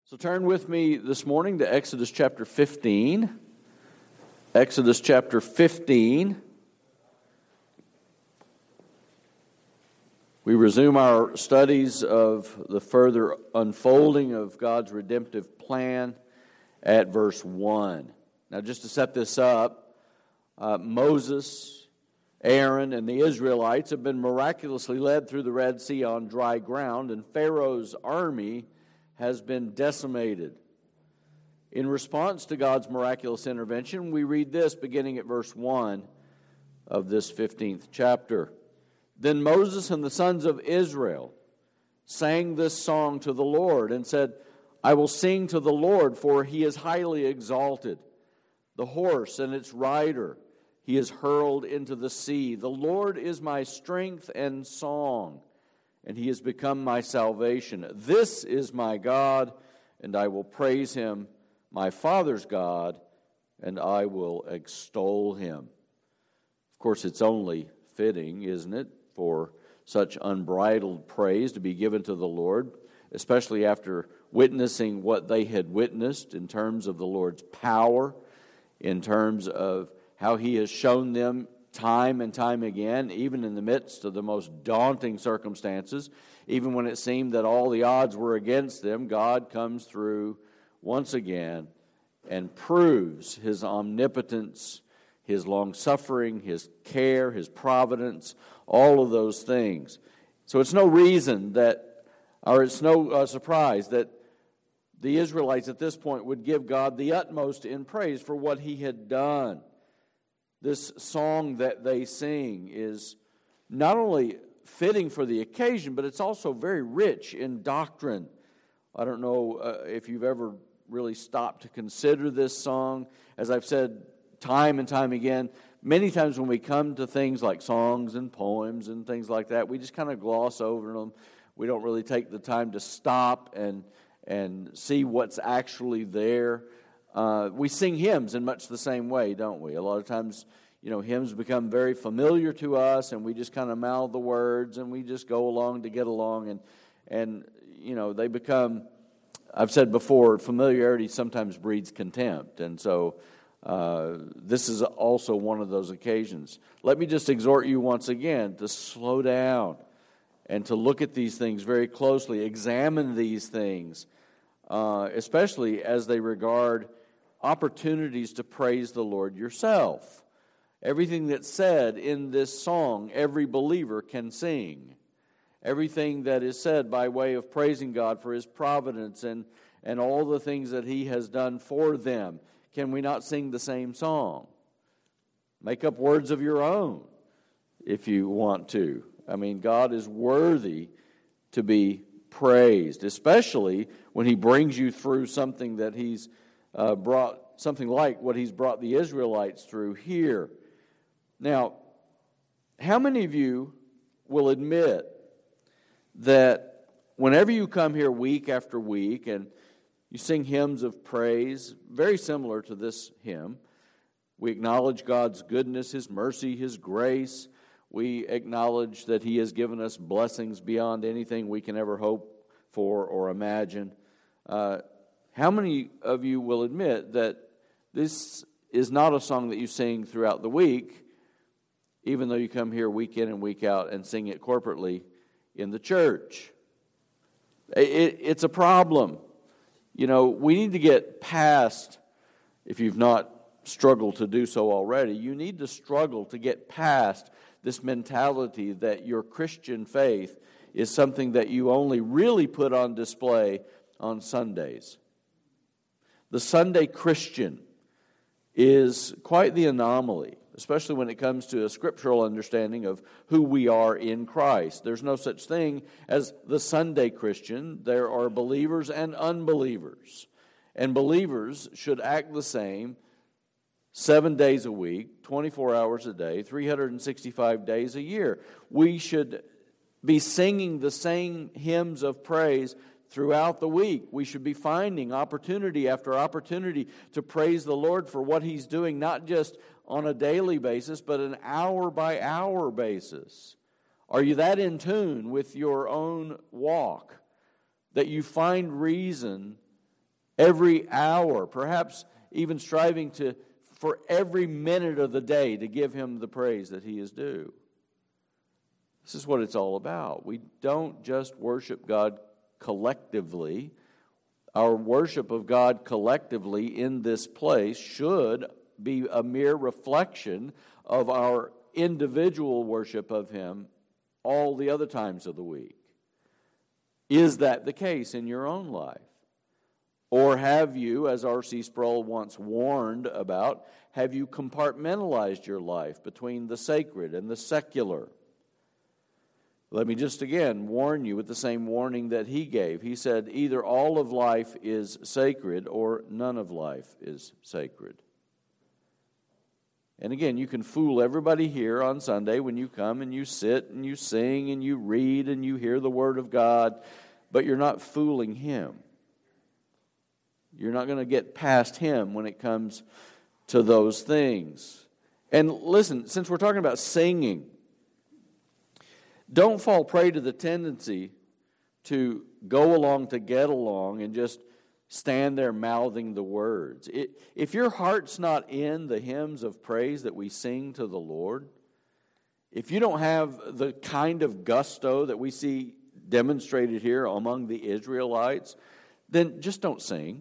So turn with me this morning to Exodus chapter 15. Exodus chapter 15. We resume our studies of the further unfolding of God's redemptive plan at verse 1. Now, just to set this up, Moses, Aaron, and the Israelites have been miraculously led through the Red Sea on dry ground, and Pharaoh's army has been decimated. In response to God's miraculous intervention, we read this beginning at verse 1 of this 15th chapter. Then Moses and the sons of Israel sang this song to the Lord and said, I will sing to the Lord, for he is highly exalted. The horse and its rider he is hurled into the sea. The Lord is my strength and song, and he has become my salvation. This is my God, and I will praise him, my father's God, and I will extol him. Of course, it's only fitting, isn't it, for such unbridled praise to be given to the Lord, especially after witnessing what they had witnessed in terms of the Lord's power, in terms of how he has shown them time and time again, even in the midst of the most daunting circumstances, even when it seemed that all the odds were against them, God comes through once again and proves his omnipotence, his long-suffering, his care, his providence, all of those things. So it's no reason that, or it's no surprise that the Israelites at this point would give God the utmost in praise for what he had done. This song that they sing is not only fitting for the occasion, but it's also very rich in doctrine. I don't know if you've ever really stopped to consider this song. As I've said time and time again, many times when we come to things like songs and poems and things like that, we just kind of gloss over them. We don't really take the time to stop and see what's actually there. We sing hymns in much the same way, don't we? A lot of times, hymns become very familiar to us, and we just kind of mouth the words, and we just go along to get along, and they become, I've said before, familiarity sometimes breeds contempt, and so this is also one of those occasions. Let me just exhort you once again to slow down and to look at these things very closely, examine these things, especially as they regard opportunities to praise the Lord yourself. Everything that's said in this song, every believer can sing. Everything that is said by way of praising God for his providence and all the things that he has done for them. Can we not sing the same song? Make up words of your own if you want to. I mean, God is worthy to be praised, especially when he brings you through something that he's brought, something like what he's brought the Israelites through here. Now, how many of you will admit that whenever you come here week after week and you sing hymns of praise, very similar to this hymn, we acknowledge God's goodness, his mercy, his grace. We acknowledge that he has given us blessings beyond anything we can ever hope for or imagine. How many of you will admit that this is not a song that you sing throughout the week, even though you come here week in and week out and sing it corporately in the church? It's a problem. We need to get past, if you've not struggled to do so already, you need to struggle to get past this mentality that your Christian faith is something that you only really put on display on Sundays. The Sunday Christian is quite the anomaly, especially when it comes to a scriptural understanding of who we are in Christ. There's no such thing as the Sunday Christian. There are believers and unbelievers. And believers should act the same 7 days a week, 24 hours a day, 365 days a year. We should be singing the same hymns of praise throughout the week. We should be finding opportunity after opportunity to praise the Lord for what he's doing, not just on a daily basis, but an hour-by-hour basis. Are you that in tune with your own walk that you find reason every hour, perhaps even striving for every minute of the day to give Him the praise that He is due. This is what it's all about. We don't just worship God collectively. Our worship of God collectively in this place should be a mere reflection of our individual worship of Him all the other times of the week. Is that the case in your own life? Or have you, as R.C. Sproul once warned about, have you compartmentalized your life between the sacred and the secular? Let me just again warn you with the same warning that he gave. He said, either all of life is sacred or none of life is sacred. And again, you can fool everybody here on Sunday when you come and you sit and you sing and you read and you hear the Word of God, but you're not fooling Him. You're not going to get past Him when it comes to those things. And listen, since we're talking about singing, don't fall prey to the tendency to go along to get along and just stand there mouthing the words. If your heart's not in the hymns of praise that we sing to the Lord, if you don't have the kind of gusto that we see demonstrated here among the Israelites, then just don't sing.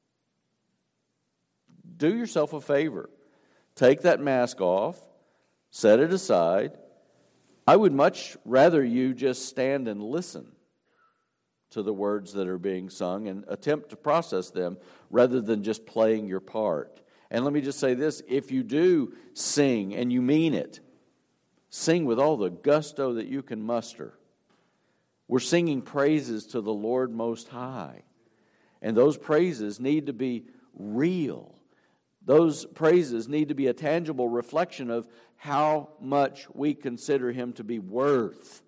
Do yourself a favor. Take that mask off, set it aside. I would much rather you just stand and listen to the words that are being sung and attempt to process them rather than just playing your part. And let me just say this, if you do sing and you mean it, sing with all the gusto that you can muster. We're singing praises to the Lord Most High. And those praises need to be real. Those praises need to be a tangible reflection of how much we consider Him to be worth.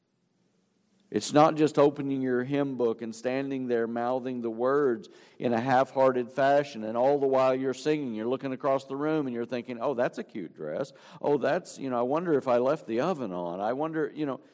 It's not just opening your hymn book and standing there mouthing the words in a half-hearted fashion, and all the while you're singing, you're looking across the room and you're thinking, oh, that's a cute dress. Oh, that's, I wonder if I left the oven on. I wonder,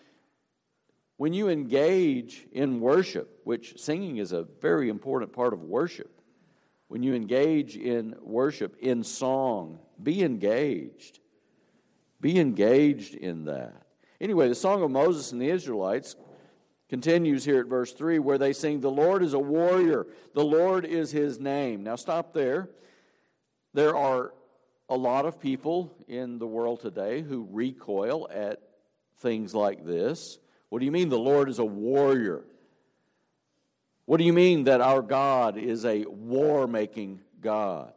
when you engage in worship, which singing is a very important part of worship, when you engage in worship, in song, be engaged. Be engaged in that. Anyway, the Song of Moses and the Israelites continues here at verse 3 where they sing, the Lord is a warrior, the Lord is His name. Now stop there. There are a lot of people in the world today who recoil at things like this. What do you mean the Lord is a warrior? What do you mean that our God is a war-making God?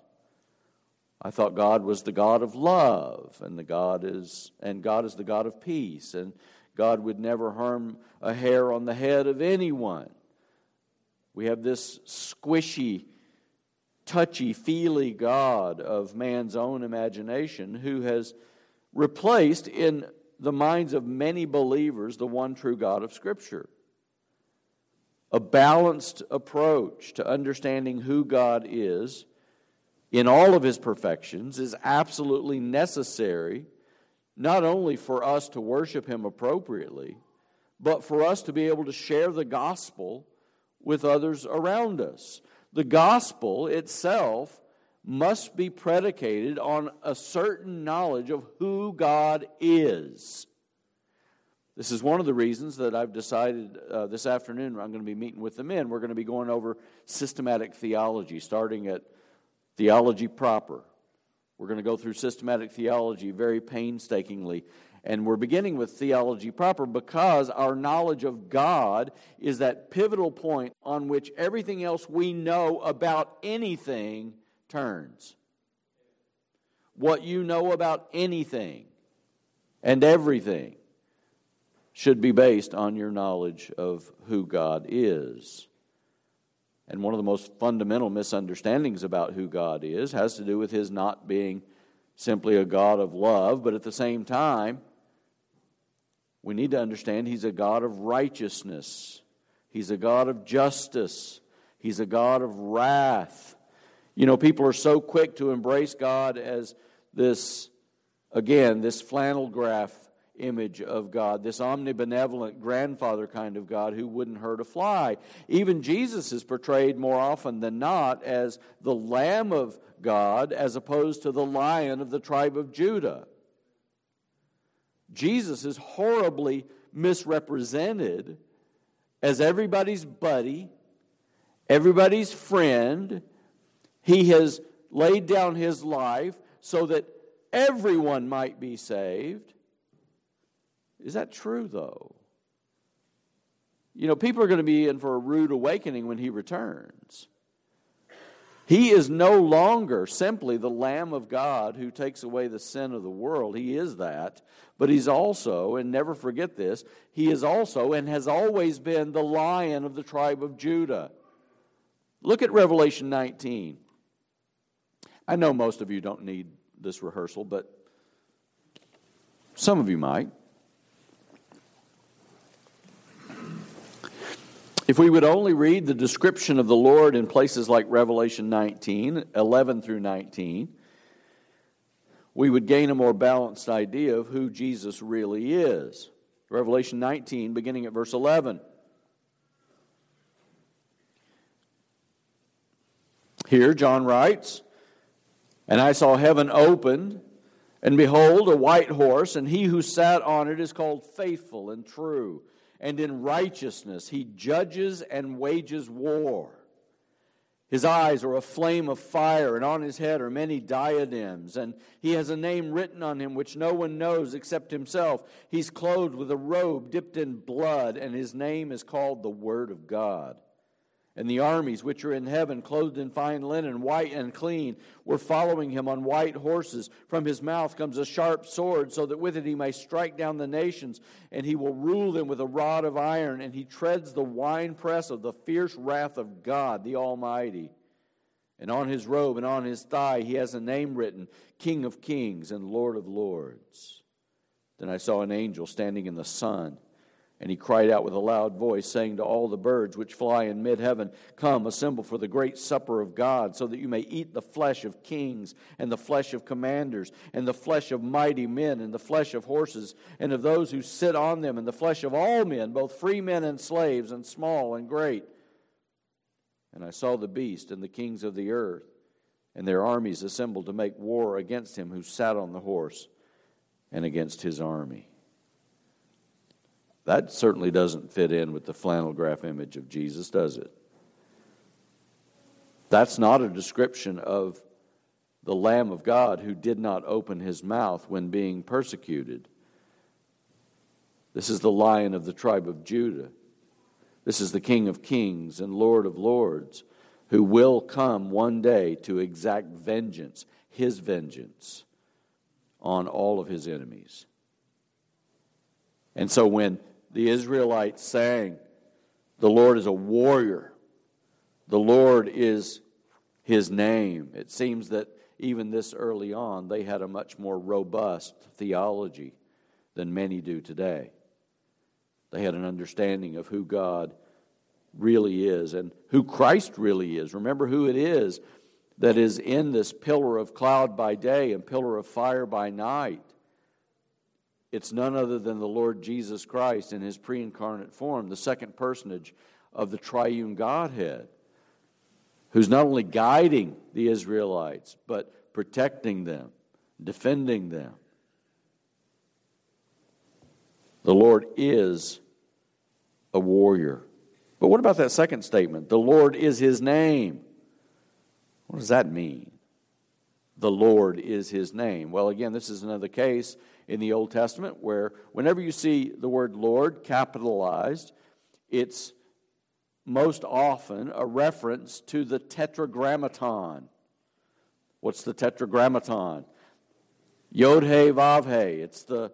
I thought God was the God of love, and God is the God of peace, and God would never harm a hair on the head of anyone. We have this squishy, touchy-feely God of man's own imagination who has replaced in the minds of many believers the one true God of Scripture. A balanced approach to understanding who God is in all of His perfections is absolutely necessary, not only for us to worship Him appropriately, but for us to be able to share the gospel with others around us. The gospel itself must be predicated on a certain knowledge of who God is. This is one of the reasons that I've decided this afternoon I'm going to be meeting with the men. We're going to be going over systematic theology, starting at theology proper. We're going to go through systematic theology very painstakingly. And we're beginning with theology proper because our knowledge of God is that pivotal point on which everything else we know about anything turns. What you know about anything and everything should be based on your knowledge of who God is. And one of the most fundamental misunderstandings about who God is has to do with His not being simply a God of love, but at the same time, we need to understand He's a God of righteousness. He's a God of justice. He's a God of wrath. People are so quick to embrace God as this flannel graph image of God, this omnibenevolent grandfather kind of God who wouldn't hurt a fly. Even Jesus is portrayed more often than not as the Lamb of God as opposed to the Lion of the tribe of Judah. Jesus is horribly misrepresented as everybody's buddy, everybody's friend. He has laid down his life so that everyone might be saved. Is that true, though? You know, people are going to be in for a rude awakening when he returns. He is no longer simply the Lamb of God who takes away the sin of the world. He is that. But he's also, and never forget this, he is also and has always been the Lion of the tribe of Judah. Look at Revelation 19. I know most of you don't need this rehearsal, but some of you might. If we would only read the description of the Lord in places like Revelation 19, 11 through 19, we would gain a more balanced idea of who Jesus really is. Revelation 19, beginning at verse 11. Here, John writes, "And I saw heaven opened, and behold, a white horse, and he who sat on it is called Faithful and True. And in righteousness he judges and wages war. His eyes are a flame of fire, and on his head are many diadems. And he has a name written on him which no one knows except himself. He's clothed with a robe dipped in blood, and his name is called the Word of God. And the armies which are in heaven, clothed in fine linen, white and clean, were following him on white horses. From his mouth comes a sharp sword, so that with it he may strike down the nations, and he will rule them with a rod of iron, and he treads the winepress of the fierce wrath of God, the Almighty. And on his robe and on his thigh he has a name written, King of Kings and Lord of Lords. Then I saw an angel standing in the sun, and he cried out with a loud voice, saying to all the birds which fly in mid-heaven, Come, assemble for the great supper of God, so that you may eat the flesh of kings, and the flesh of commanders, and the flesh of mighty men, and the flesh of horses, and of those who sit on them, and the flesh of all men, both free men and slaves, and small and great. And I saw the beast and the kings of the earth, and their armies assembled to make war against him who sat on the horse, and against his army." That certainly doesn't fit in with the flannel graph image of Jesus, does it? That's not a description of the Lamb of God who did not open his mouth when being persecuted. This is the Lion of the tribe of Judah. This is the King of Kings and Lord of Lords, who will come one day to exact vengeance, his vengeance, on all of his enemies. And so when the Israelites sang, "The Lord is a warrior, the Lord is his name," it seems that even this early on, they had a much more robust theology than many do today. They had an understanding of who God really is and who Christ really is. Remember who it is that is in this pillar of cloud by day and pillar of fire by night. It's none other than the Lord Jesus Christ in his pre-incarnate form, the second personage of the triune Godhead, who's not only guiding the Israelites, but protecting them, defending them. The Lord is a warrior. But what about that second statement? The Lord is his name. What does that mean? The Lord is his name. Well, again, this is another case in the Old Testament where whenever you see the word Lord capitalized, it's most often a reference to the Tetragrammaton. What's the Tetragrammaton? Yod He Vav He. It's the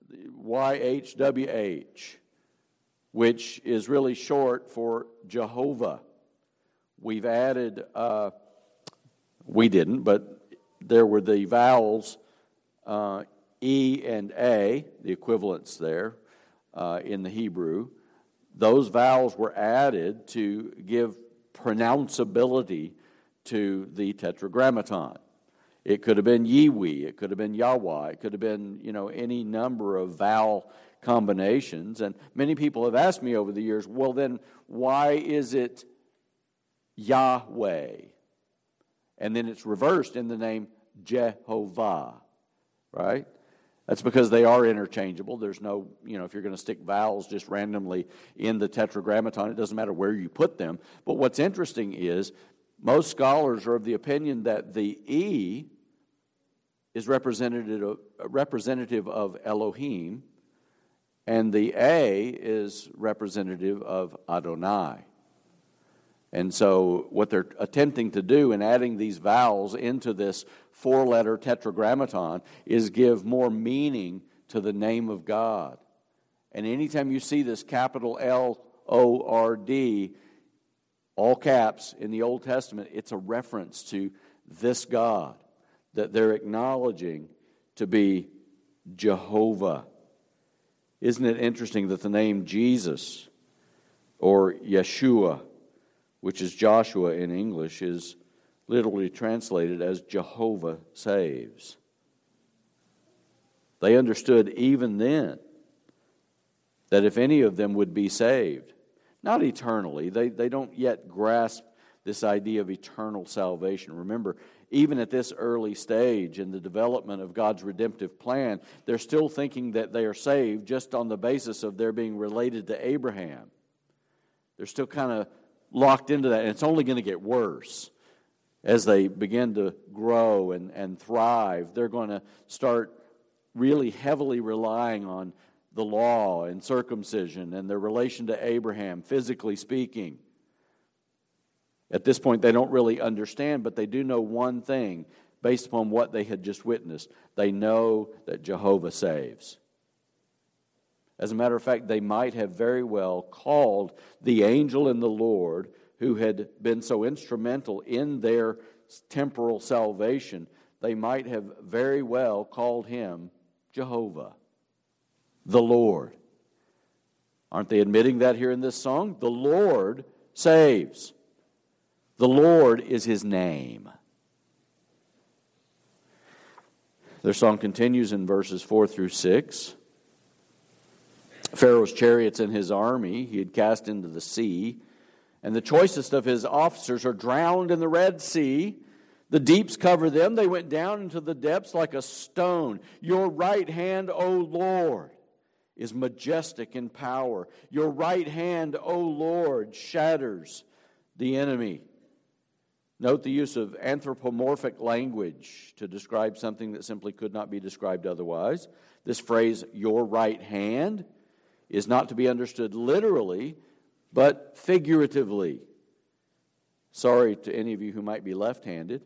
YHWH, which is really short for Jehovah. We've added, we didn't, but there were the vowels E and A, the equivalents there in the Hebrew. Those vowels were added to give pronounceability to the Tetragrammaton. It could have been Yiwi. It could have been Yahweh. It could have been, any number of vowel combinations. And many people have asked me over the years, well, then why is it Yahweh? And then it's reversed in the name Jehovah, right? That's because they are interchangeable. There's no, if you're going to stick vowels just randomly in the Tetragrammaton, it doesn't matter where you put them. But what's interesting is most scholars are of the opinion that the E is representative of Elohim, and the A is representative of Adonai. And so what they're attempting to do in adding these vowels into this four-letter tetragrammaton is give more meaning to the name of God. And anytime you see this capital L-O-R-D, all caps in the Old Testament, it's a reference to this God that they're acknowledging to be Jehovah. Isn't it interesting that the name Jesus or Yeshua, which is Joshua in English, is literally translated as Jehovah saves? They understood even then that if any of them would be saved, not eternally, they don't yet grasp this idea of eternal salvation. Remember, even at this early stage in the development of God's redemptive plan, they're still thinking that they are saved just on the basis of their being related to Abraham. They're still kind of locked into that, and it's only going to get worse. As they begin to grow and thrive, they're going to start really heavily relying on the law and circumcision and their relation to Abraham, physically speaking. At this point, they don't really understand, but they do know one thing based upon what they had just witnessed. They know that Jehovah saves. As a matter of fact, they might have very well called the angel in the Lord who had been so instrumental in their temporal salvation, they might have very well called him Jehovah, the Lord. Aren't they admitting that here in this song? The Lord saves. The Lord is his name. Their song continues in verses 4 through 6. Pharaoh's chariots and his army he had cast into the sea, and the choicest of his officers are drowned in the Red Sea. The deeps cover them. They went down into the depths like a stone. Your right hand, O Lord, is majestic in power. Your right hand, O Lord, shatters the enemy. Note the use of anthropomorphic language to describe something that simply could not be described otherwise. This phrase, your right hand, is not to be understood literally, but figuratively. Sorry to any of you who might be left-handed.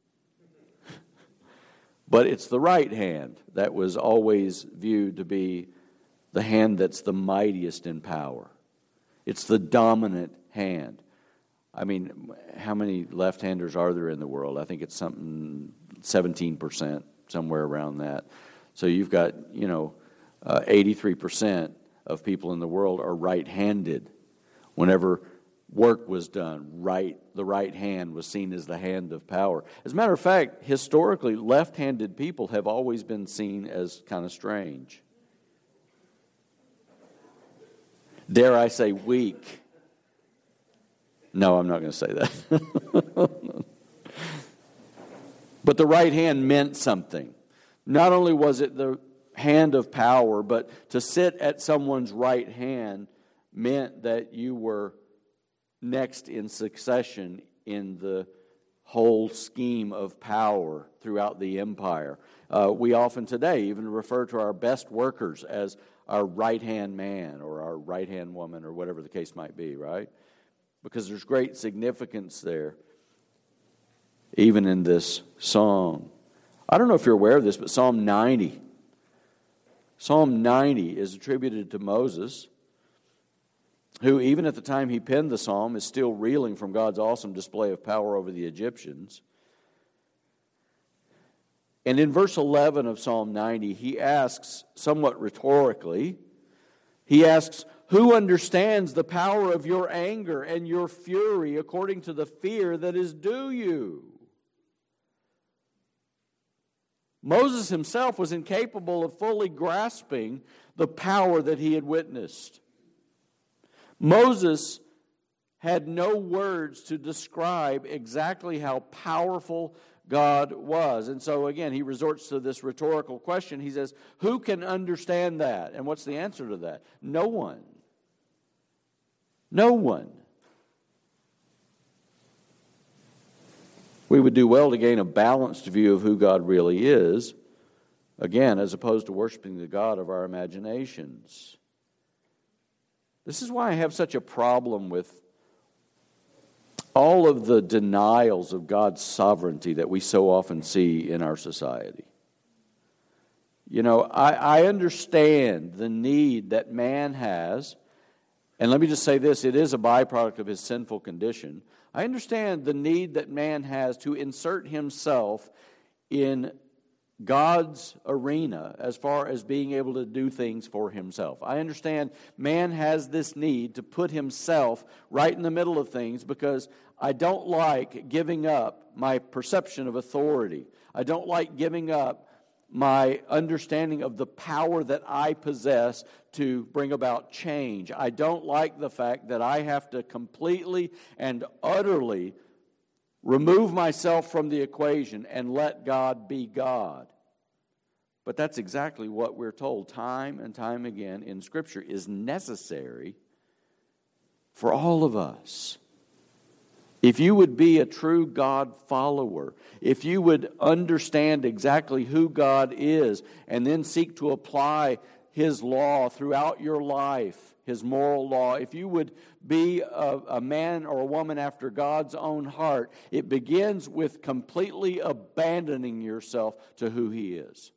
But it's the right hand that was always viewed to be the hand that's the mightiest in power. It's the dominant hand. I mean, how many left-handers are there in the world? I think it's something 17%, somewhere around that. So you've got, 83% of people in the world are right-handed. Whenever work was done, the right hand was seen as the hand of power. As a matter of fact, historically, left-handed people have always been seen as kind of strange. Dare I say weak? No, I'm not going to say that. But the right hand meant something. Not only was it the hand of power, but to sit at someone's right hand meant that you were next in succession in the whole scheme of power throughout the empire. We often today even refer to our best workers as our right-hand man or our right-hand woman or whatever the case might be, right? Because there's great significance there, even in this song. I don't know if you're aware of this, but Psalm 90 is attributed to Moses, who even at the time he penned the psalm is still reeling from God's awesome display of power over the Egyptians. And in verse 11 of Psalm 90, he asks, somewhat rhetorically, he asks, who understands the power of your anger and your fury according to the fear that is due you? Moses himself was incapable of fully grasping the power that he had witnessed. Moses had no words to describe exactly how powerful God was. And so again, he resorts to this rhetorical question. He says, who can understand that? And what's the answer to that? No one. No one. We would do well to gain a balanced view of who God really is, again, as opposed to worshiping the God of our imaginations. This is why I have such a problem with all of the denials of God's sovereignty that we so often see in our society. You know, I understand the need that man has, and let me just say this, it is a byproduct of his sinful condition. I understand the need that man has to insert himself in God's arena as far as being able to do things for himself. I understand man has this need to put himself right in the middle of things because I don't like giving up my perception of authority. I don't like giving up my understanding of the power that I possess to bring about change. I don't like the fact that I have to completely and utterly remove myself from the equation and let God be God. But that's exactly what we're told time and time again in Scripture is necessary for all of us. If you would be a true God follower, if you would understand exactly who God is and then seek to apply His law throughout your life, His moral law, if you would be a man or a woman after God's own heart, it begins with completely abandoning yourself to who He is.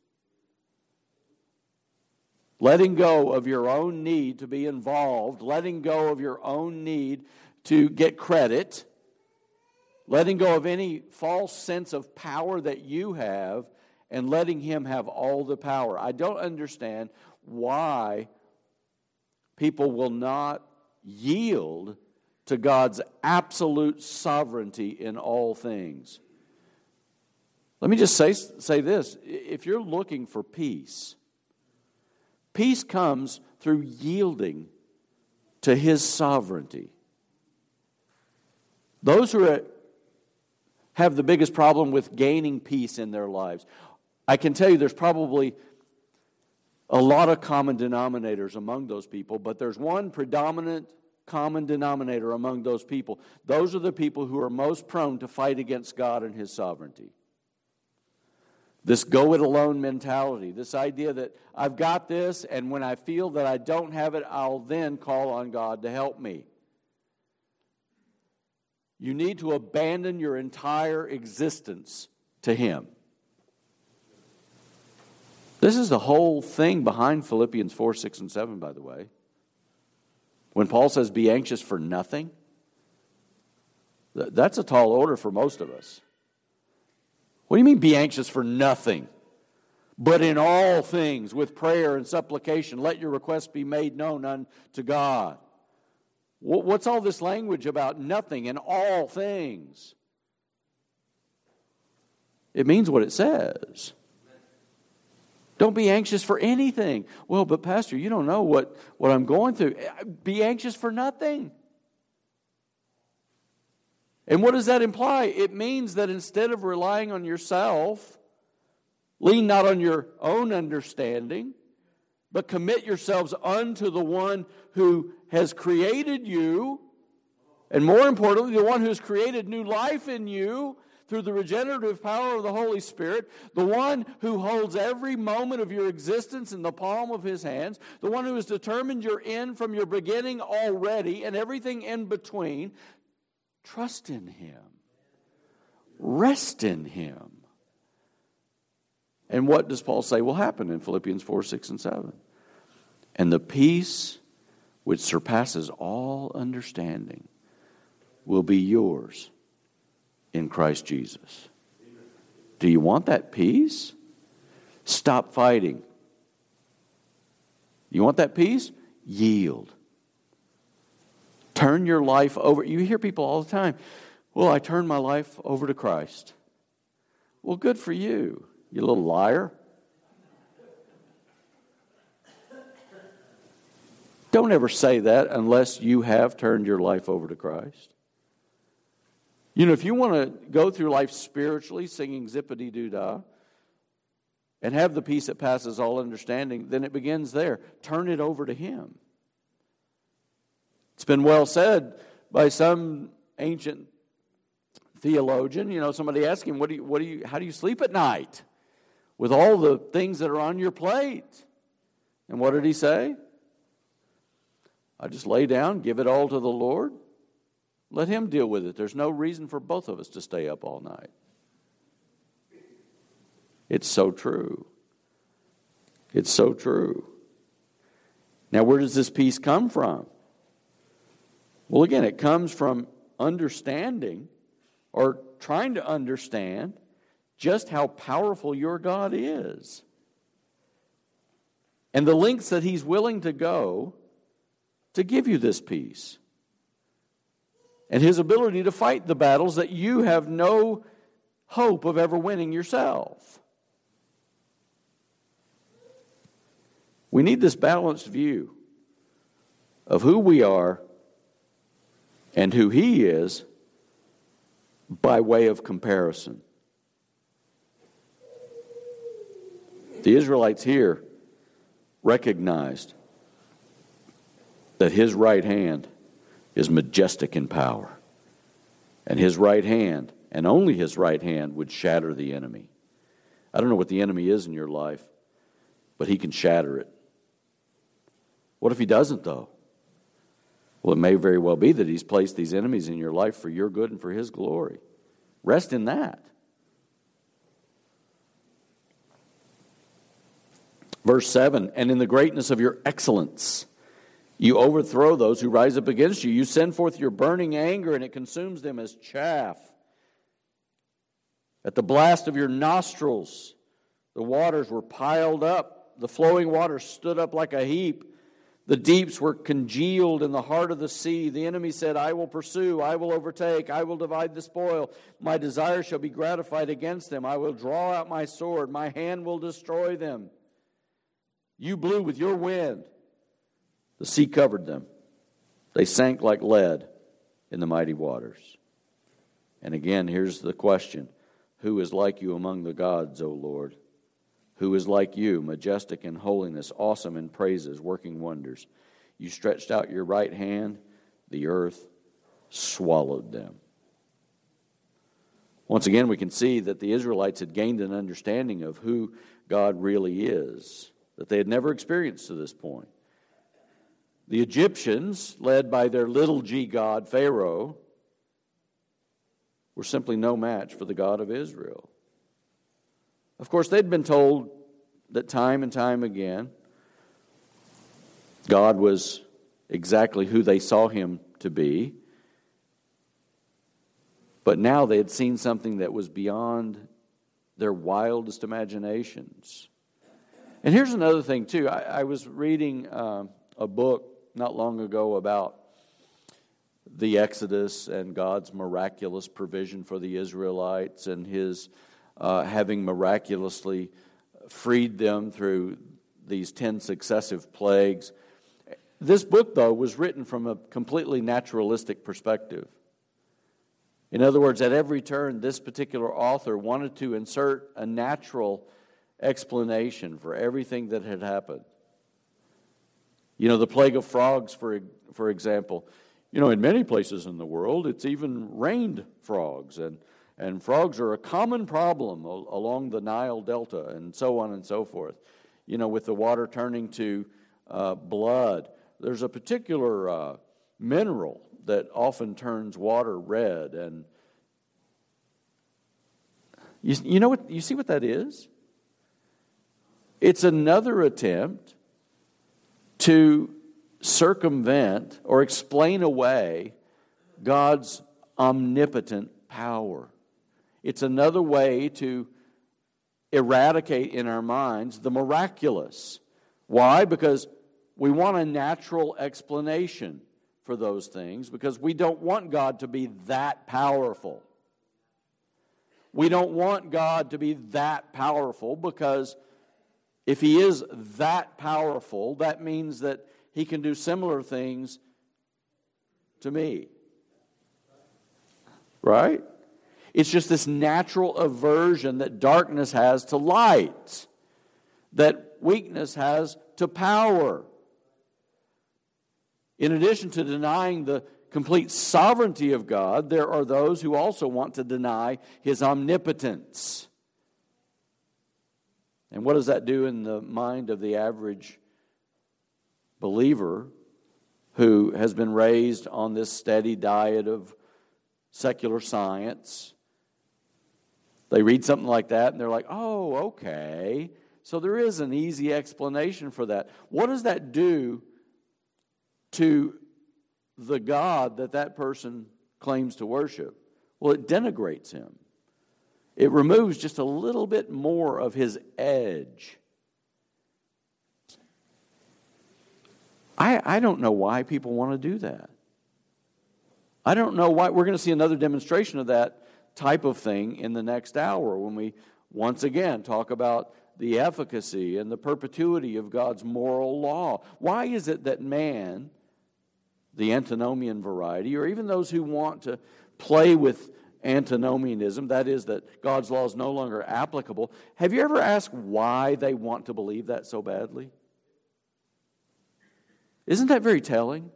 Letting go of your own need to be involved, letting go of your own need to get credit, letting go of any false sense of power that you have, and letting Him have all the power. I don't understand why people will not yield to God's absolute sovereignty in all things. Let me just say this. If you're looking for peace, peace comes through yielding to His sovereignty. Those who have the biggest problem with gaining peace in their lives, I can tell you there's probably a lot of common denominators among those people, but there's one predominant common denominator among those people. Those are the people who are most prone to fight against God and His sovereignty. This go-it-alone mentality, this idea that I've got this, and when I feel that I don't have it, I'll then call on God to help me. You need to abandon your entire existence to Him. This is the whole thing behind Philippians 4, 6, and 7, by the way. When Paul says, be anxious for nothing, that's a tall order for most of us. What do you mean, be anxious for nothing? But in all things, with prayer and supplication, let your requests be made known unto God. What's all this language about nothing and all things? It means what it says. Don't be anxious for anything. Well, but Pastor, you don't know what I'm going through. Be anxious for nothing. And what does that imply? It means that instead of relying on yourself, lean not on your own understanding, but commit yourselves unto the one who has created you, and more importantly, the one who has created new life in you through the regenerative power of the Holy Spirit, the one who holds every moment of your existence in the palm of His hands, the one who has determined your end from your beginning already and everything in between. Trust in Him. Rest in Him. And what does Paul say will happen in Philippians 4, 6, and 7? And the peace which surpasses all understanding will be yours in Christ Jesus. Do you want that peace? Stop fighting. You want that peace? Yield. Turn your life over. You hear people all the time, well, I turned my life over to Christ. Well, good for you. You little liar. Don't ever say that unless you have turned your life over to Christ. You know, if you want to go through life spiritually, singing zippity-doo-dah, and have the peace that passes all understanding, then it begins there. Turn it over to Him. It's been well said by some ancient theologian. You know, somebody asked him, how do you sleep at night with all the things that are on your plate? And what did he say? I just lay down, give it all to the Lord. Let Him deal with it. There's no reason for both of us to stay up all night. It's so true. It's so true. Now, where does this peace come from? Well, again, it comes from understanding or trying to understand just how powerful your God is. And the lengths that He's willing to go to give you this peace. And His ability to fight the battles that you have no hope of ever winning yourself. We need this balanced view of who we are and who He is by way of comparison. The Israelites here recognized that His right hand is majestic in power. And His right hand, and only His right hand, would shatter the enemy. I don't know what the enemy is in your life, but He can shatter it. What if He doesn't, though? Well, it may very well be that He's placed these enemies in your life for your good and for His glory. Rest in that. Verse 7, and in the greatness of your excellence, you overthrow those who rise up against you. You send forth your burning anger, and it consumes them as chaff. At the blast of your nostrils, the waters were piled up. The flowing waters stood up like a heap. The deeps were congealed in the heart of the sea. The enemy said, I will pursue, I will overtake, I will divide the spoil. My desire shall be gratified against them. I will draw out my sword. My hand will destroy them. You blew with your wind. The sea covered them. They sank like lead in the mighty waters. And again, here's the question. Who is like you among the gods, O Lord? Who is like you, majestic in holiness, awesome in praises, working wonders? You stretched out your right hand, the earth swallowed them. Once again, we can see that the Israelites had gained an understanding of who God really is, that they had never experienced to this point. The Egyptians, led by their little g god, Pharaoh, were simply no match for the God of Israel. Of course, they'd been told that time and time again, God was exactly who they saw Him to be. But now they had seen something that was beyond their wildest imaginations. And here's another thing, too. I was reading a book not long ago about the Exodus and God's miraculous provision for the Israelites and His having miraculously freed them through these 10 successive plagues. This book, though, was written from a completely naturalistic perspective. In other words, at every turn, this particular author wanted to insert a natural explanation for everything that had happened. You know, the plague of frogs, for example. You know, in many places in the world, it's even rained frogs, and frogs are a common problem along the Nile Delta, and so on and so forth. You know, with the water turning to blood, there's a particular mineral that often turns water red, and you know what? You see what that is? It's another attempt to circumvent or explain away God's omnipotent power. It's another way to eradicate in our minds the miraculous. Why? Because we want a natural explanation for those things, because we don't want God to be that powerful. We don't want God to be that powerful, because if He is that powerful, that means that He can do similar things to me. Right? It's just this natural aversion that darkness has to light, that weakness has to power. In addition to denying the complete sovereignty of God, there are those who also want to deny His omnipotence. And what does that do in the mind of the average believer who has been raised on this steady diet of secular science? They read something like that and they're like, oh, okay. So there is an easy explanation for that. What does that do to the God that that person claims to worship? Well, it denigrates Him. It removes just a little bit more of His edge. I don't know why people want to do that. I don't know why. We're going to see another demonstration of that type of thing in the next hour when we once again talk about the efficacy and the perpetuity of God's moral law. Why is it that man, the antinomian variety, or even those who want to play with antinomianism, that is, that God's law is no longer applicable, have you ever asked why they want to believe that so badly? Isn't that very telling?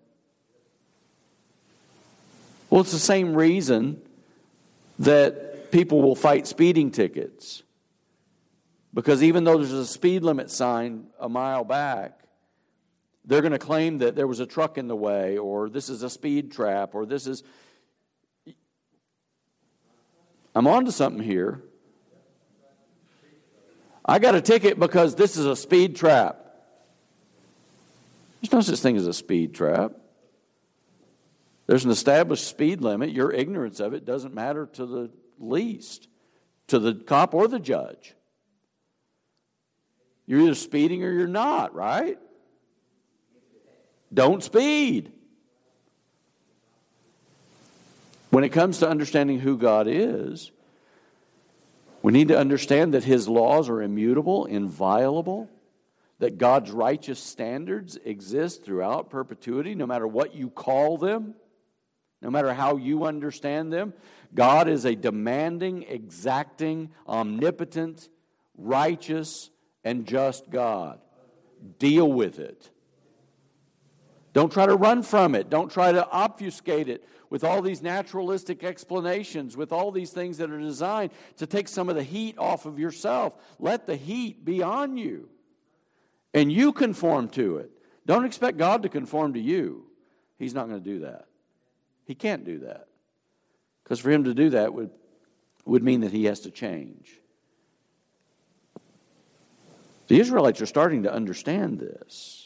Well, it's the same reason that people will fight speeding tickets. Because even though there's a speed limit sign a mile back, they're going to claim that there was a truck in the way, or this is a speed trap, or this is... I'm on to something here. I got a ticket because this is a speed trap. There's no such thing as a speed trap. There's an established speed limit. Your ignorance of it doesn't matter to the least, to the cop or the judge. You're either speeding or you're not, right? Don't speed. When it comes to understanding who God is, we need to understand that His laws are immutable, inviolable, that God's righteous standards exist throughout perpetuity, no matter what you call them, no matter how you understand them. God is a demanding, exacting, omnipotent, righteous, and just God. Deal with it. Don't try to run from it. Don't try to obfuscate it with all these naturalistic explanations, with all these things that are designed to take some of the heat off of yourself. Let the heat be on you, and you conform to it. Don't expect God to conform to you. He's not going to do that. He can't do that. Because for Him to do that would mean that He has to change. The Israelites are starting to understand this.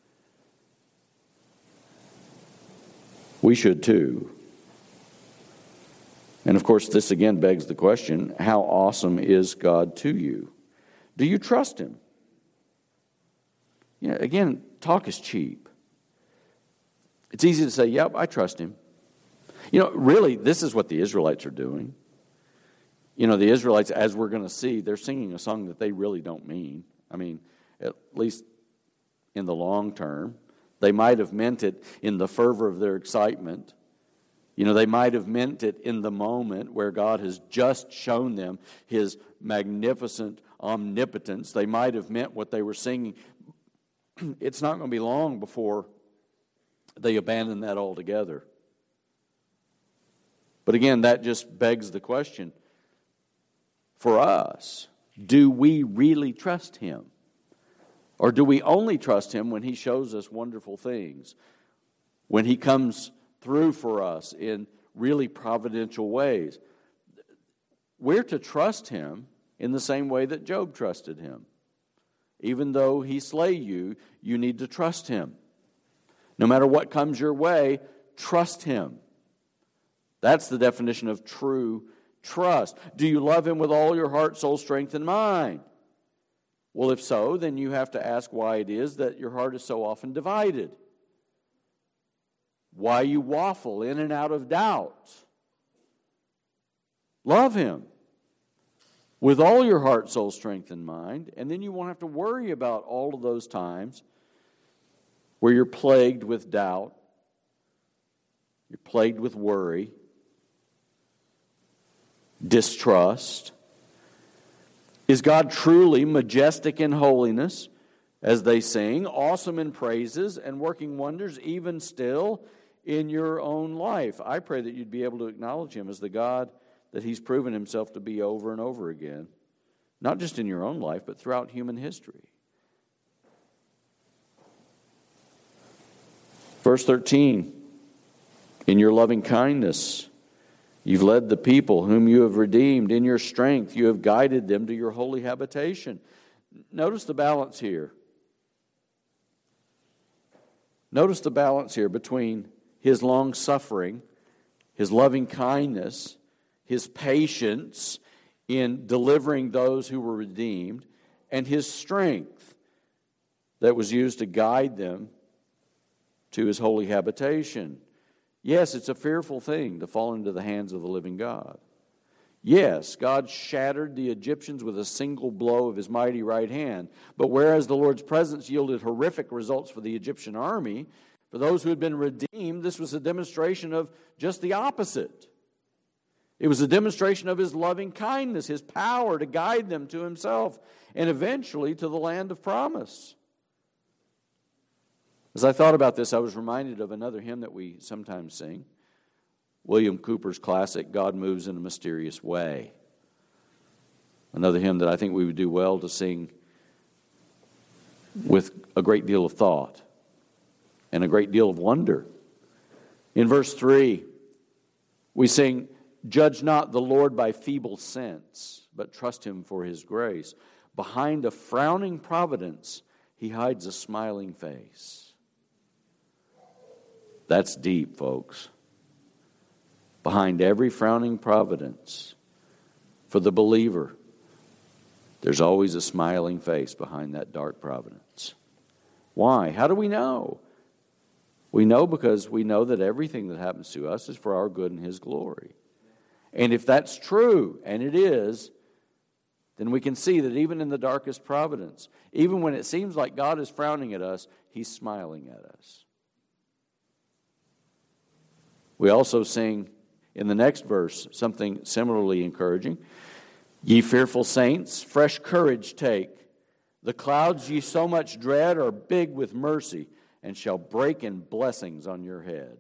We should too. And of course, this again begs the question, how awesome is God to you? Do you trust Him? You know, again, talk is cheap. It's easy to say, yep, I trust Him. You know, really, this is what the Israelites are doing. You know, the Israelites, as we're going to see, they're singing a song that they really don't mean. I mean, at least in the long term. They might have meant it in the fervor of their excitement. You know, they might have meant it in the moment where God has just shown them His magnificent omnipotence. They might have meant what they were singing. It's not going to be long before they abandon that altogether. But again, that just begs the question for us, do we really trust Him? Or do we only trust Him when He shows us wonderful things? When He comes through for us in really providential ways? We're to trust Him in the same way that Job trusted Him. Even though he slay you, you need to trust Him. No matter what comes your way, trust Him. That's the definition of true trust. Do you love Him with all your heart, soul, strength, and mind? Well, if so, then you have to ask why it is that your heart is so often divided. Why you waffle in and out of doubt. Love Him. with all your heart, soul, strength, and mind, and then you won't have to worry about all of those times where you're plagued with doubt, you're plagued with worry, distrust. Is God truly majestic in holiness, as they sing, awesome in praises, and working wonders even still in your own life? I pray that you'd be able to acknowledge Him as the God that He's proven Himself to be over and over again, not just in your own life, but throughout human history. Verse 13, in your loving kindness, you've led the people whom you have redeemed. In your strength, you have guided them to your holy habitation. Notice the balance here. Notice the balance here between His long suffering, His loving kindness, His patience in delivering those who were redeemed, and His strength that was used to guide them to His holy habitation. Yes, it's a fearful thing to fall into the hands of the living God. Yes, God shattered the Egyptians with a single blow of His mighty right hand. But whereas the Lord's presence yielded horrific results for the Egyptian army, for those who had been redeemed, this was a demonstration of just the opposite. It was a demonstration of His loving kindness, His power to guide them to Himself, and eventually to the land of promise. As I thought about this, I was reminded of another hymn that we sometimes sing, William Cooper's classic, God Moves in a Mysterious Way. Another hymn that I think we would do well to sing with a great deal of thought and a great deal of wonder. In verse 3, we sing, judge not the Lord by feeble sense, but trust Him for His grace. Behind a frowning providence, He hides a smiling face. That's deep, folks. Behind every frowning providence, for the believer, there's always a smiling face behind that dark providence. Why? How do we know? We know because we know that everything that happens to us is for our good and His glory. And if that's true, and it is, then we can see that even in the darkest providence, even when it seems like God is frowning at us, He's smiling at us. We also sing in the next verse something similarly encouraging. Ye fearful saints, fresh courage take. The clouds ye so much dread are big with mercy and shall break in blessings on your head.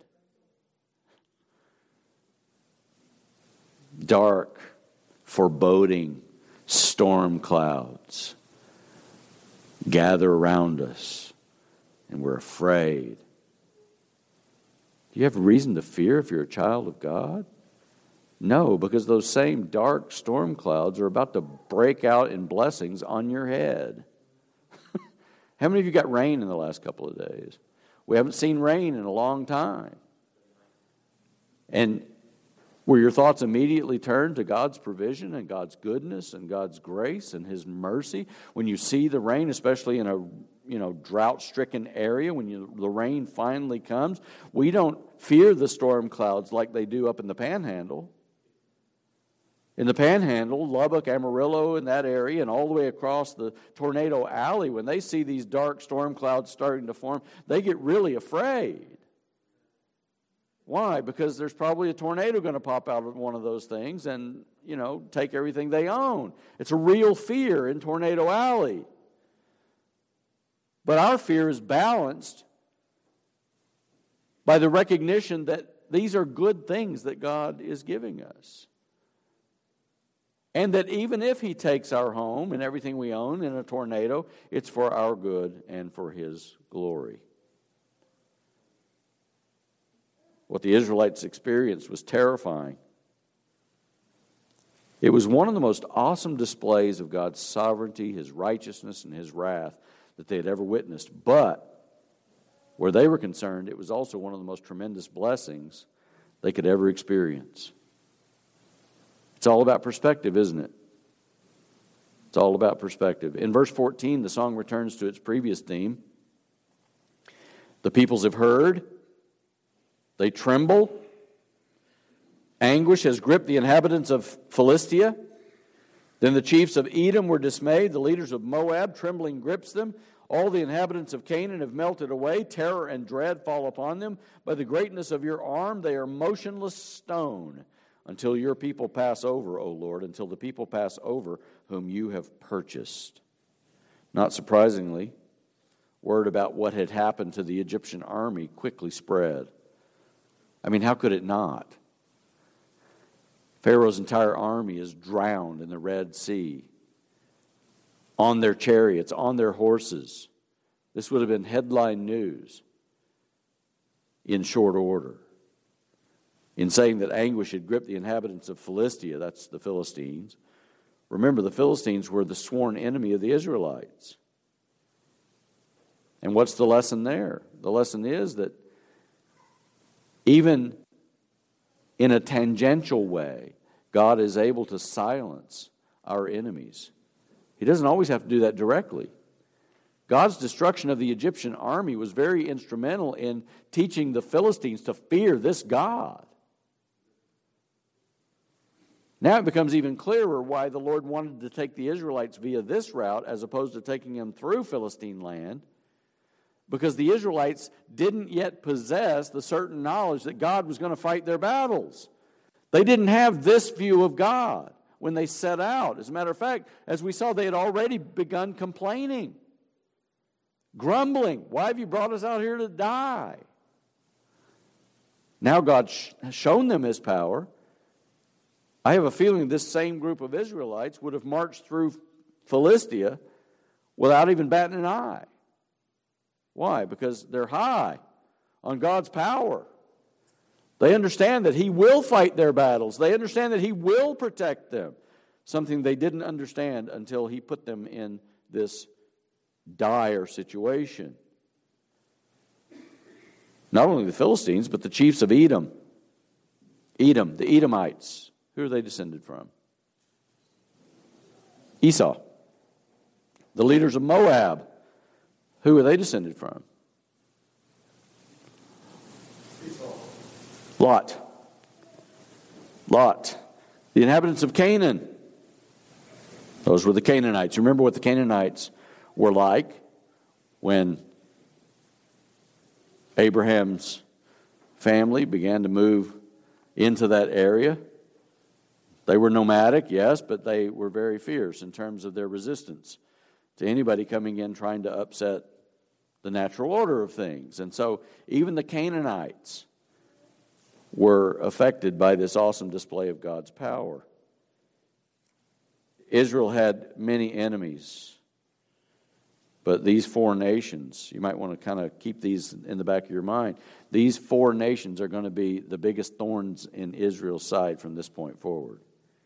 Dark, foreboding, storm clouds gather around us and we're afraid. Do you have reason to fear if you're a child of God? No, because those same dark storm clouds are about to break out in blessings on your head. How many of you got rain in the last couple of days? We haven't seen rain in a long time. And were your thoughts immediately turned to God's provision and God's goodness and God's grace and His mercy? When you see the rain, especially in a drought-stricken area, when the rain finally comes, we don't fear the storm clouds like they do up in the Panhandle. In the Panhandle, Lubbock, Amarillo, in that area, and all the way across the Tornado Alley, when they see these dark storm clouds starting to form, they get really afraid. Why? Because there's probably a tornado going to pop out of one of those things and, take everything they own. It's a real fear in Tornado Alley. But our fear is balanced by the recognition that these are good things that God is giving us. And that even if He takes our home and everything we own in a tornado, it's for our good and for His glory. What the Israelites experienced was terrifying. It was one of the most awesome displays of God's sovereignty, His righteousness, and His wrath that they had ever witnessed. But where they were concerned, it was also one of the most tremendous blessings they could ever experience. It's all about perspective, isn't it? It's all about perspective. In verse 14, the song returns to its previous theme. The peoples have heard. They tremble. Anguish has gripped the inhabitants of Philistia. Then the chiefs of Edom were dismayed. The leaders of Moab, trembling, grips them. All the inhabitants of Canaan have melted away. Terror and dread fall upon them. By the greatness of your arm, they are motionless stone until your people pass over, O Lord, until the people pass over whom you have purchased. Not surprisingly, word about what had happened to the Egyptian army quickly spread. I mean, how could it not? Pharaoh's entire army is drowned in the Red Sea, on their chariots, on their horses. This would have been headline news in short order. In saying that anguish had gripped the inhabitants of Philistia, that's the Philistines. Remember, the Philistines were the sworn enemy of the Israelites. And what's the lesson there? The lesson is that even in a tangential way, God is able to silence our enemies. He doesn't always have to do that directly. God's destruction of the Egyptian army was very instrumental in teaching the Philistines to fear this God. Now it becomes even clearer why the Lord wanted to take the Israelites via this route as opposed to taking them through Philistine land, because the Israelites didn't yet possess the certain knowledge that God was going to fight their battles. They didn't have this view of God when they set out. As a matter of fact, as we saw, they had already begun complaining, grumbling. Why have you brought us out here to die? Now God has shown them His power. I have a feeling this same group of Israelites would have marched through Philistia without even batting an eye. Why? Because they're high on God's power. They understand that He will fight their battles. They understand that He will protect them. Something they didn't understand until He put them in this dire situation. Not only the Philistines, but the chiefs of Edom. Edom, the Edomites. Who are they descended from? Esau. The leaders of Moab. Who are they descended from? Lot. The inhabitants of Canaan. Those were the Canaanites. Remember what the Canaanites were like when Abraham's family began to move into that area. They were nomadic, yes, but they were very fierce in terms of their resistance to anybody coming in trying to upset the natural order of things. And so even the Canaanites were affected by this awesome display of God's power. Israel had many enemies, but these four nations, you might want to kind of keep these in the back of your mind. These four nations are going to be the biggest thorns in Israel's side from this point forward.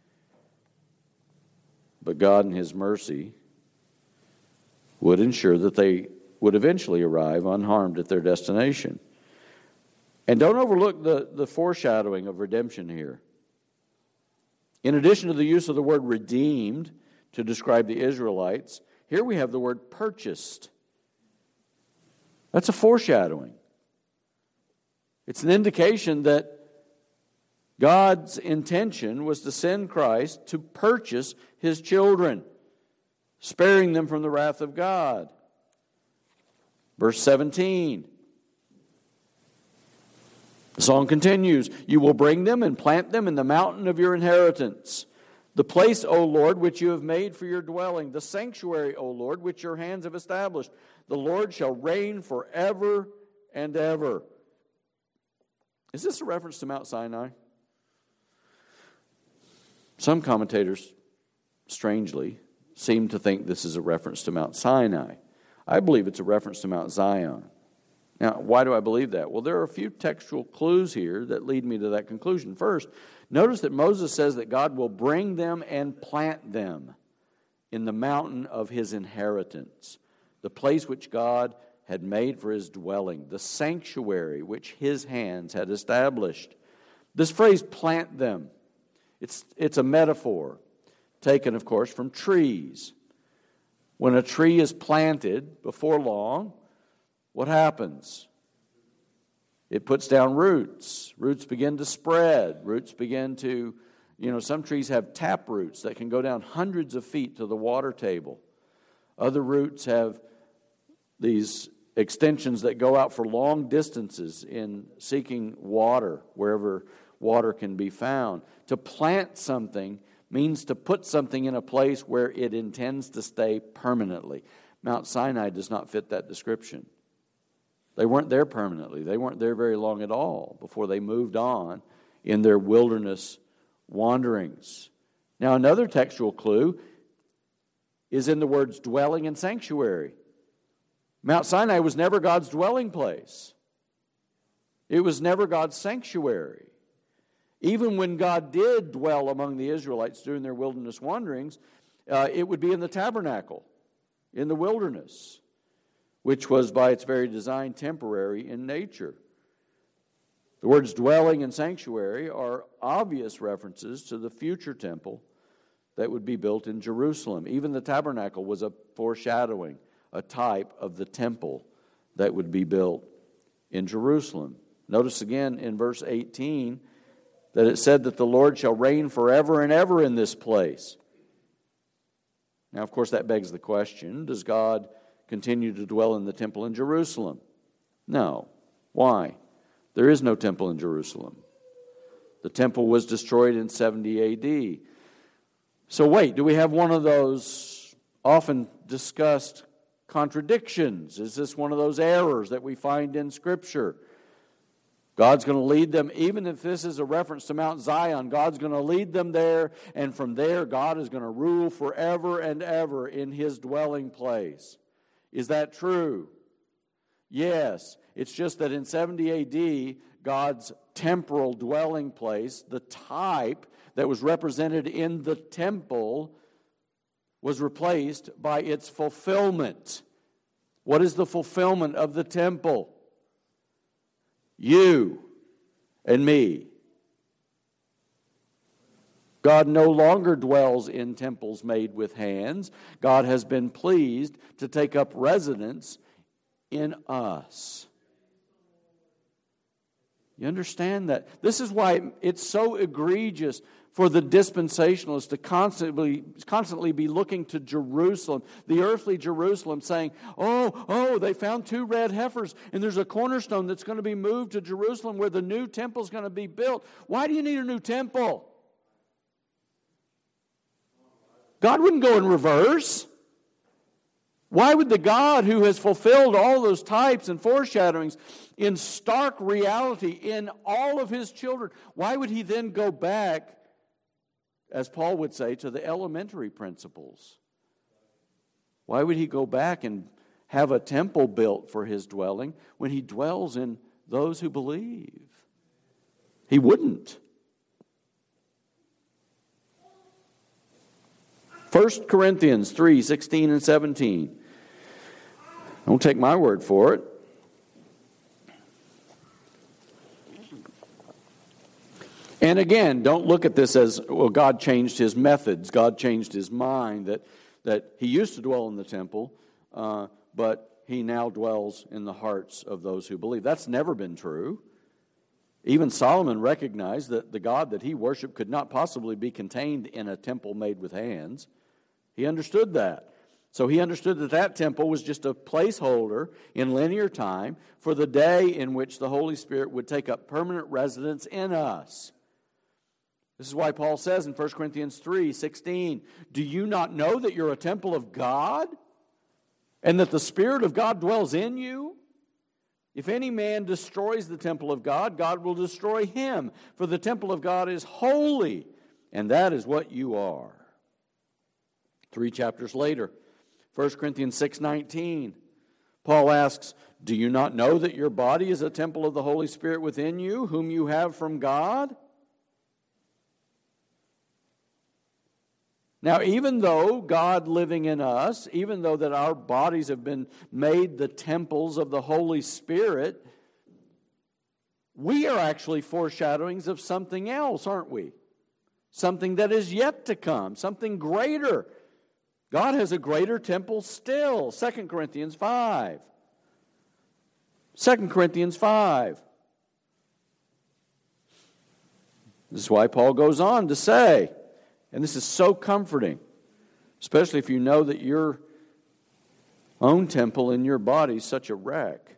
But God in His mercy would ensure that they would eventually arrive unharmed at their destination. And don't overlook the foreshadowing of redemption here. In addition to the use of the word redeemed to describe the Israelites, here we have the word purchased. That's a foreshadowing. It's an indication that God's intention was to send Christ to purchase His children, sparing them from the wrath of God. Verse 17. The song continues, "You will bring them and plant them in the mountain of your inheritance, the place, O Lord, which you have made for your dwelling, the sanctuary, O Lord, which your hands have established. The Lord shall reign forever and ever." Is this a reference to Mount Sinai? Some commentators, strangely, seem to think this is a reference to Mount Sinai. I believe it's a reference to Mount Zion. Now, why do I believe that? Well, there are a few textual clues here that lead me to that conclusion. First, notice that Moses says that God will bring them and plant them in the mountain of His inheritance, the place which God had made for His dwelling, the sanctuary which His hands had established. This phrase, plant them, it's a metaphor taken, of course, from trees. When a tree is planted before long, what happens? It puts down roots. Roots begin to spread. Roots begin to Some trees have tap roots that can go down hundreds of feet to the water table. Other roots have these extensions that go out for long distances in seeking water, wherever water can be found. To plant something means to put something in a place where it intends to stay permanently. Mount Sinai does not fit that description. They weren't there permanently. They weren't there very long at all before they moved on in their wilderness wanderings. Now, another textual clue is in the words dwelling and sanctuary. Mount Sinai was never God's dwelling place. It was never God's sanctuary. Even when God did dwell among the Israelites during their wilderness wanderings, it would be in the tabernacle, in the wilderness, which was by its very design temporary in nature. The words dwelling and sanctuary are obvious references to the future temple that would be built in Jerusalem. Even the tabernacle was a foreshadowing, a type of the temple that would be built in Jerusalem. Notice again in verse 18 that it said that the Lord shall reign forever and ever in this place. Now, of course, that begs the question, does God continue to dwell in the temple in Jerusalem? No. Why? There is no temple in Jerusalem. The temple was destroyed in 70 A.D. So wait, do we have one of those often discussed contradictions? Is this one of those errors that we find in Scripture? God's going to lead them, even if this is a reference to Mount Zion, God's going to lead them there, and from there God is going to rule forever and ever in His dwelling place. Is that true? Yes. It's just that in 70 A.D., God's temporal dwelling place, the type that was represented in the temple, was replaced by its fulfillment. What is the fulfillment of the temple? You and me. God no longer dwells in temples made with hands. God has been pleased to take up residence in us. You understand that? This is why it's so egregious for the dispensationalists to constantly be looking to Jerusalem, the earthly Jerusalem, saying, oh, they found 2 red heifers, and there's a cornerstone that's going to be moved to Jerusalem where the new temple's going to be built. Why do you need a new temple? God wouldn't go in reverse. Why would the God who has fulfilled all those types and foreshadowings in stark reality in all of His children, why would He then go back, as Paul would say, to the elementary principles? Why would He go back and have a temple built for His dwelling when He dwells in those who believe? He wouldn't. 1 Corinthians 3:16 and 17. Don't take my word for it. And again, don't look at this as, well, God changed His methods. God changed His mind, that He used to dwell in the temple, but He now dwells in the hearts of those who believe. That's never been true. Even Solomon recognized that the God that he worshiped could not possibly be contained in a temple made with hands. He understood that. So he understood that that temple was just a placeholder in linear time for the day in which the Holy Spirit would take up permanent residence in us. This is why Paul says in 1 Corinthians 3:16, do you not know that you're a temple of God and that the Spirit of God dwells in you? If any man destroys the temple of God, God will destroy him. For the temple of God is holy, and that is what you are. 3 chapters later, 1 Corinthians 6:19, Paul asks, do you not know that your body is a temple of the Holy Spirit within you, whom you have from God? Now, even though God living in us, even though that our bodies have been made the temples of the Holy Spirit, we are actually foreshadowings of something else, aren't we? Something that is yet to come, something greater. God has a greater temple still. 2 Corinthians 5. 2 Corinthians 5. This is why Paul goes on to say, and this is so comforting, especially if you know that your own temple in your body is such a wreck.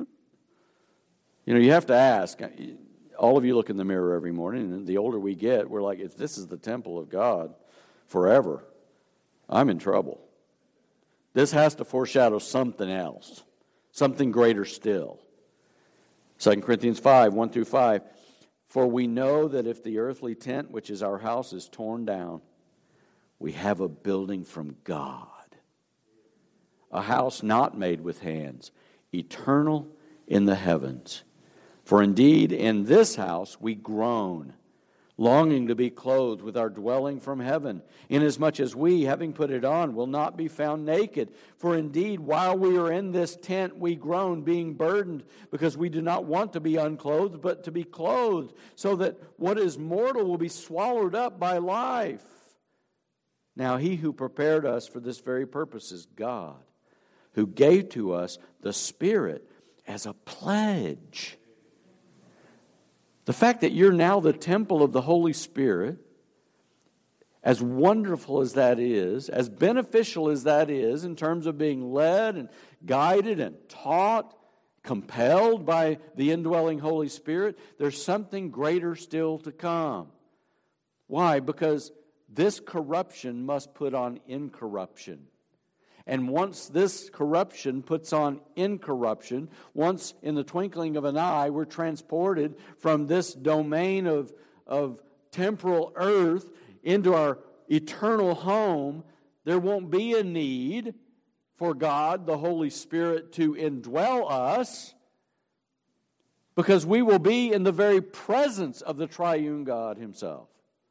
You have to ask. All of you look in the mirror every morning, and the older we get, we're like, if this is the temple of God forever, I'm in trouble. This has to foreshadow something else, something greater still. 2 Corinthians 5, 1 through 5. For we know that if the earthly tent, which is our house, is torn down, we have a building from God, a house not made with hands, eternal in the heavens. For indeed, in this house we groan, longing to be clothed with our dwelling from heaven, inasmuch as we, having put it on, will not be found naked. For indeed, while we are in this tent, we groan, being burdened, because we do not want to be unclothed, but to be clothed, so that what is mortal will be swallowed up by life. Now he who prepared us for this very purpose is God, who gave to us the Spirit as a pledge. The fact that you're now the temple of the Holy Spirit, as wonderful as that is, as beneficial as that is in terms of being led and guided and taught, compelled by the indwelling Holy Spirit, there's something greater still to come. Why? Because this corruption must put on incorruption. And once this corruption puts on incorruption, once in the twinkling of an eye we're transported from this domain of temporal earth into our eternal home, there won't be a need for God, the Holy Spirit, to indwell us, because we will be in the very presence of the triune God Himself.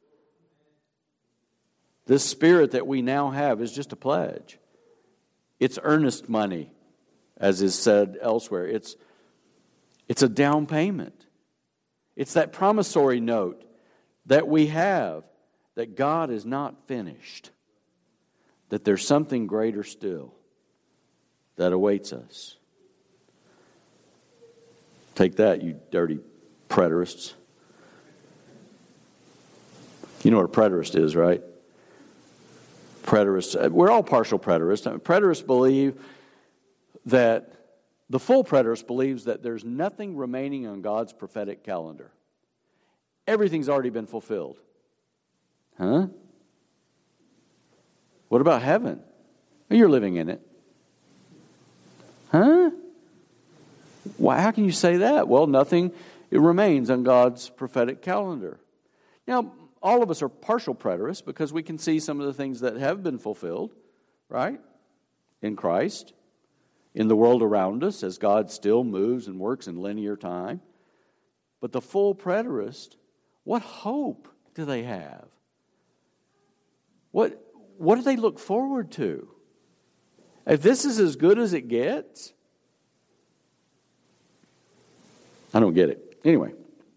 This Spirit that we now have is just a pledge. It's earnest money, as is said elsewhere. It's a down payment. It's that promissory note that we have that God is not finished, that there's something greater still that awaits us. Take that, you dirty preterists. You know what a preterist is, right? Preterists, we're all partial preterists. Preterists believe that, the full preterist believes that there's nothing remaining on God's prophetic calendar. Everything's already been fulfilled. Huh? What about heaven? You're living in it. Huh? Why? How can you say that? Well, nothing remains on God's prophetic calendar. Now, all of us are partial preterists because we can see some of the things that have been fulfilled, right? In Christ, in the world around us, as God still moves and works in linear time. But the full preterist, what hope do they have? What do they look forward to? If this is as good as it gets, I don't get it. Anyway.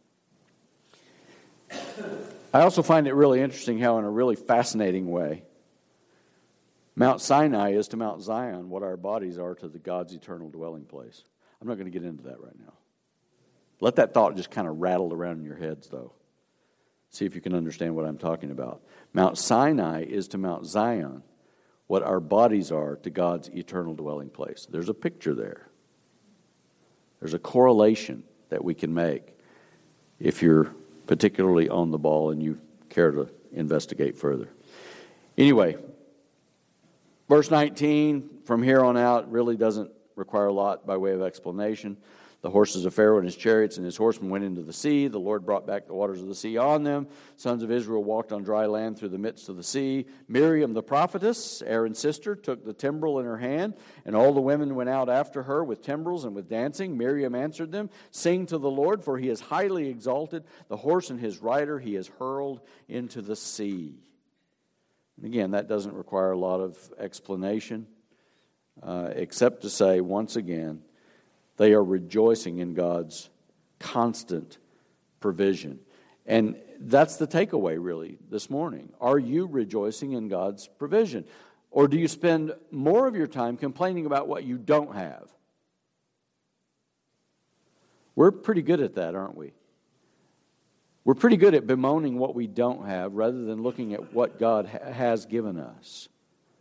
I also find it really interesting how, in a really fascinating way, Mount Sinai is to Mount Zion what our bodies are to the God's eternal dwelling place. I'm not going to get into that right now. Let that thought just kind of rattle around in your heads, though. See if you can understand what I'm talking about. Mount Sinai is to Mount Zion what our bodies are to God's eternal dwelling place. There's a picture there. There's a correlation that we can make if you're particularly on the ball and you care to investigate further. Anyway, verse 19, from here on out, really doesn't require a lot by way of explanation. The horses of Pharaoh and his chariots and his horsemen went into the sea. The Lord brought back the waters of the sea on them. Sons of Israel walked on dry land through the midst of the sea. Miriam the prophetess, Aaron's sister, took the timbrel in her hand, and all the women went out after her with timbrels and with dancing. Miriam answered them, "Sing to the Lord, for he has highly exalted the horse and his rider he has hurled into the sea." And again, that doesn't require a lot of explanation, except to say, once again, they are rejoicing in God's constant provision. And that's the takeaway, really, this morning. Are you rejoicing in God's provision? Or do you spend more of your time complaining about what you don't have? We're pretty good at that, aren't we? We're pretty good at bemoaning what we don't have rather than looking at what God has given us.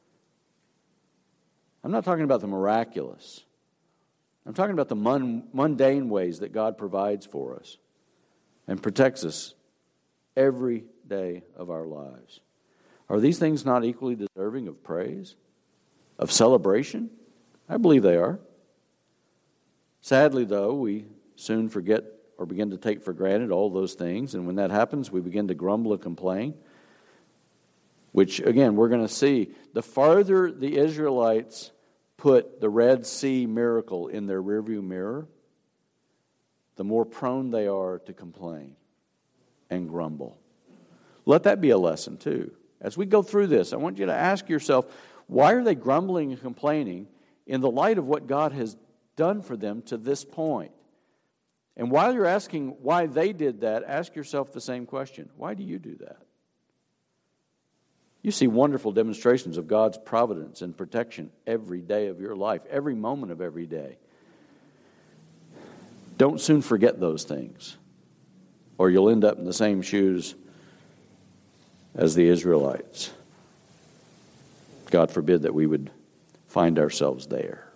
I'm not talking about the miraculous. I'm talking about the mundane ways that God provides for us and protects us every day of our lives. Are these things not equally deserving of praise, of celebration? I believe they are. Sadly, though, we soon forget or begin to take for granted all those things, and when that happens, we begin to grumble and complain, which, again, we're going to see. The farther the Israelites put the Red Sea miracle in their rearview mirror, the more prone they are to complain and grumble. Let that be a lesson, too. As we go through this, I want you to ask yourself, why are they grumbling and complaining in the light of what God has done for them to this point? And while you're asking why they did that, ask yourself the same question. Why do you do that? You see wonderful demonstrations of God's providence and protection every day of your life, every moment of every day. Don't soon forget those things, or you'll end up in the same shoes as the Israelites. God forbid that we would find ourselves there.